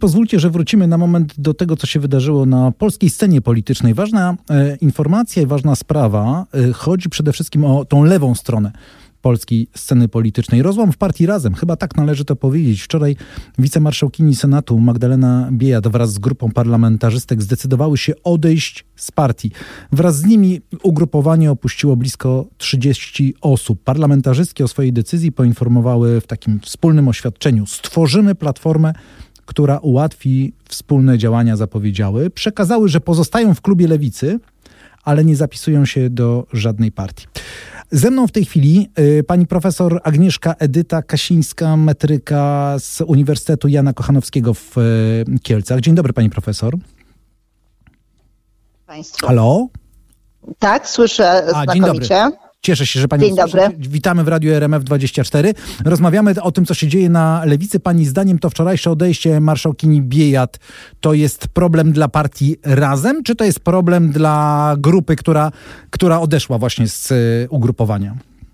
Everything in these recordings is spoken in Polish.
pozwólcie, że wrócimy na moment do tego, co się wydarzyło na polskiej scenie politycznej. Ważna informacja i ważna sprawa. Chodzi przede wszystkim o tą lewą stronę polskiej sceny politycznej. Rozłam w partii Razem, chyba tak należy to powiedzieć. Wczoraj wicemarszałkini Senatu Magdalena Biejat wraz z grupą parlamentarzystek zdecydowały się odejść z partii. Wraz z nimi ugrupowanie opuściło blisko 30 osób. Parlamentarzystki o swojej decyzji poinformowały w takim wspólnym oświadczeniu. Stworzymy platformę, która ułatwi wspólne działania, zapowiedziały. Przekazały, że pozostają w klubie Lewicy, ale nie zapisują się do żadnej partii. Ze mną w tej chwili pani profesor Agnieszka Edyta Kasińska, metryka z Uniwersytetu Jana Kochanowskiego w Kielcach. Dzień dobry, pani profesor. Państwu. Halo? Tak, słyszę znakomicie. Dzień dobry. Cieszę się, że pani słyszy. Witamy w Radiu RMF24. Rozmawiamy o tym, co się dzieje na Lewicy. Pani zdaniem to wczorajsze odejście marszałkini Biejat to jest problem dla partii Razem, czy to jest problem dla grupy, która odeszła właśnie z ugrupowania?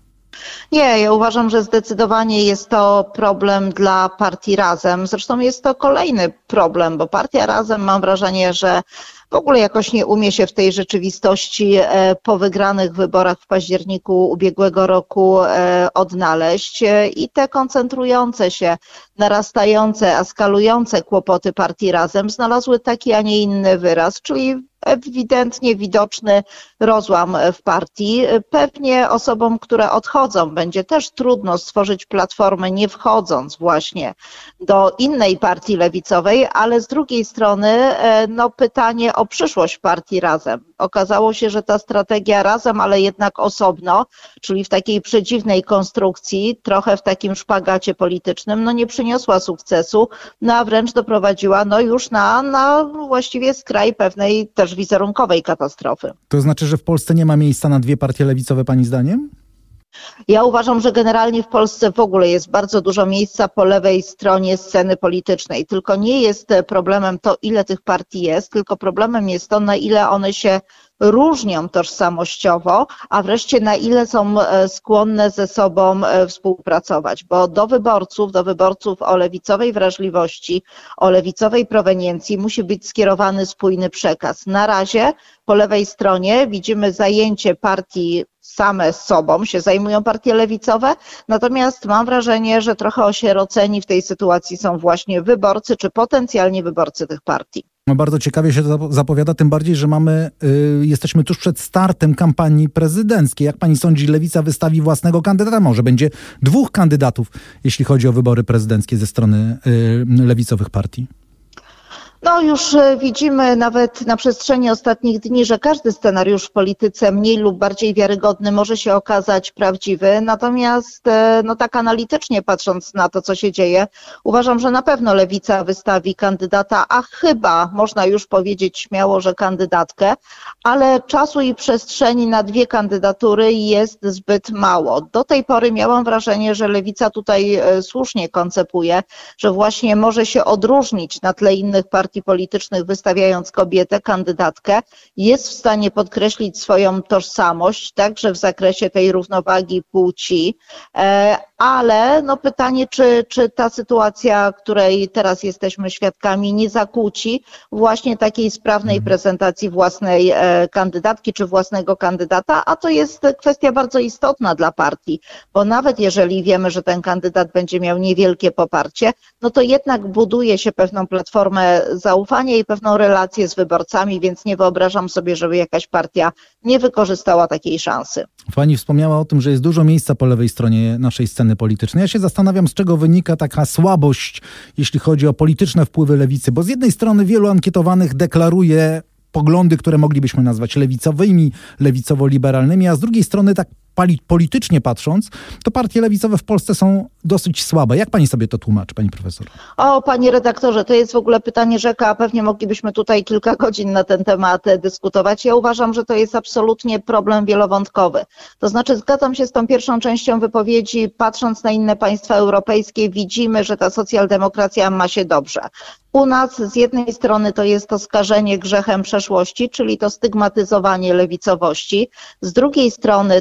Nie, ja uważam, że zdecydowanie jest to problem dla partii Razem. Zresztą jest to kolejny problem, bo partia Razem, mam wrażenie, że w ogóle jakoś nie umie się w tej rzeczywistości po wygranych wyborach w październiku ubiegłego roku odnaleźć i te koncentrujące się, narastające, eskalujące kłopoty partii Razem znalazły taki, a nie inny wyraz, czyli ewidentnie widoczny rozłam w partii. Pewnie osobom, które odchodzą, będzie też trudno stworzyć platformę, nie wchodząc właśnie do innej partii lewicowej, ale z drugiej strony pytanie o przyszłość partii Razem. Okazało się, że ta strategia Razem, ale jednak osobno, czyli w takiej przedziwnej konstrukcji, trochę w takim szpagacie politycznym, nie przyniosła sukcesu, a wręcz doprowadziła już na właściwie skraj pewnej też wizerunkowej katastrofy. To znaczy, że w Polsce nie ma miejsca na dwie partie lewicowe, pani zdaniem? Ja uważam, że generalnie w Polsce w ogóle jest bardzo dużo miejsca po lewej stronie sceny politycznej. Tylko nie jest problemem to, ile tych partii jest, tylko problemem jest to, na ile one się różnią tożsamościowo, a wreszcie na ile są skłonne ze sobą współpracować. Bo do wyborców o lewicowej wrażliwości, o lewicowej proweniencji musi być skierowany spójny przekaz. Na razie po lewej stronie widzimy zajęcie partii same z sobą, się zajmują partie lewicowe, natomiast mam wrażenie, że trochę osieroceni w tej sytuacji są właśnie wyborcy czy potencjalnie wyborcy tych partii. Bardzo ciekawie się to zapowiada, tym bardziej, że jesteśmy tuż przed startem kampanii prezydenckiej. Jak pani sądzi, Lewica wystawi własnego kandydata? Może będzie dwóch kandydatów, jeśli chodzi o wybory prezydenckie ze strony lewicowych partii? Już widzimy nawet na przestrzeni ostatnich dni, że każdy scenariusz w polityce mniej lub bardziej wiarygodny może się okazać prawdziwy. Natomiast tak analitycznie patrząc na to, co się dzieje, uważam, że na pewno Lewica wystawi kandydata, a chyba można już powiedzieć śmiało, że kandydatkę, ale czasu i przestrzeni na dwie kandydatury jest zbyt mało. Do tej pory miałam wrażenie, że Lewica tutaj słusznie koncepuje, że właśnie może się odróżnić na tle innych partii politycznych, wystawiając kobietę, kandydatkę, jest w stanie podkreślić swoją tożsamość, także w zakresie tej równowagi płci, ale pytanie, czy ta sytuacja, której teraz jesteśmy świadkami, nie zakłóci właśnie takiej sprawnej prezentacji własnej kandydatki czy własnego kandydata, a to jest kwestia bardzo istotna dla partii, bo nawet jeżeli wiemy, że ten kandydat będzie miał niewielkie poparcie, to jednak buduje się pewną platformę zaufania i pewną relację z wyborcami, więc nie wyobrażam sobie, żeby jakaś partia nie wykorzystała takiej szansy. Pani wspomniała o tym, że jest dużo miejsca po lewej stronie naszej sceny politycznej. Ja się zastanawiam, z czego wynika taka słabość, jeśli chodzi o polityczne wpływy lewicy, bo z jednej strony wielu ankietowanych deklaruje poglądy, które moglibyśmy nazwać lewicowymi, lewicowo-liberalnymi, a z drugiej strony tak politycznie patrząc, to partie lewicowe w Polsce są dosyć słabe. Jak pani sobie to tłumaczy, pani profesor? Panie redaktorze, to jest w ogóle pytanie rzeka, a pewnie moglibyśmy tutaj kilka godzin na ten temat dyskutować. Ja uważam, że to jest absolutnie problem wielowątkowy. To znaczy zgadzam się z tą pierwszą częścią wypowiedzi. Patrząc na inne państwa europejskie, widzimy, że ta socjaldemokracja ma się dobrze. U nas z jednej strony to jest to skażenie grzechem przeszłości, czyli to stygmatyzowanie lewicowości. Z drugiej strony to jest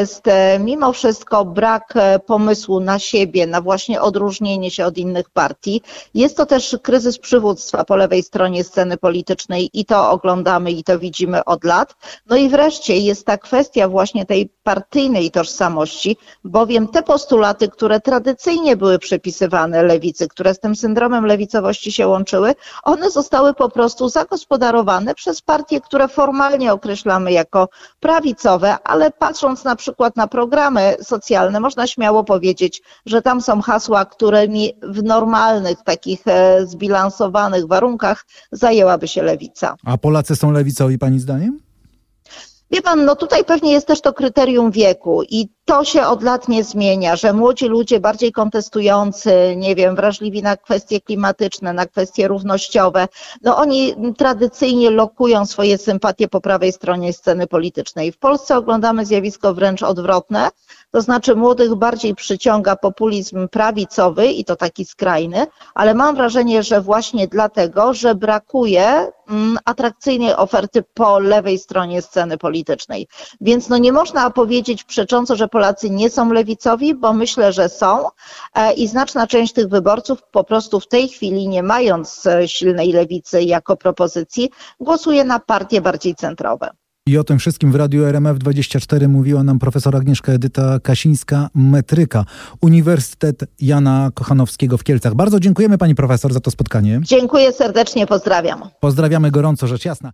jest mimo wszystko brak pomysłu na siebie, na właśnie odróżnienie się od innych partii. Jest to też kryzys przywództwa po lewej stronie sceny politycznej i to oglądamy i to widzimy od lat. No i wreszcie jest ta kwestia właśnie tej partyjnej tożsamości, bowiem te postulaty, które tradycyjnie były przypisywane lewicy, które z tym syndromem lewicowości się łączyły, one zostały po prostu zagospodarowane przez partie, które formalnie określamy jako prawicowe, ale patrząc na przykład na programy socjalne, można śmiało powiedzieć, że tam są hasła, którymi w normalnych, takich zbilansowanych warunkach zajęłaby się lewica. A Polacy są lewicowi pani zdaniem? Wie pan, no tutaj pewnie jest też to kryterium wieku i to się od lat nie zmienia, że młodzi ludzie bardziej kontestujący, nie wiem, wrażliwi na kwestie klimatyczne, na kwestie równościowe, no oni tradycyjnie lokują swoje sympatie po prawej stronie sceny politycznej. W Polsce oglądamy zjawisko wręcz odwrotne, to znaczy młodych bardziej przyciąga populizm prawicowy i to taki skrajny, ale mam wrażenie, że właśnie dlatego, że brakuje atrakcyjnej oferty po lewej stronie sceny politycznej. Więc no nie można powiedzieć przecząco, że Polacy nie są lewicowi, bo myślę, że są i znaczna część tych wyborców po prostu w tej chwili, nie mając silnej lewicy jako propozycji, głosuje na partie bardziej centrowe. I o tym wszystkim w Radiu RMF24 mówiła nam profesor Agnieszka Edyta Kasińska-Metryka, Uniwersytet Jana Kochanowskiego w Kielcach. Bardzo dziękujemy pani profesor za to spotkanie. Dziękuję serdecznie, pozdrawiam. Pozdrawiamy gorąco, rzecz jasna.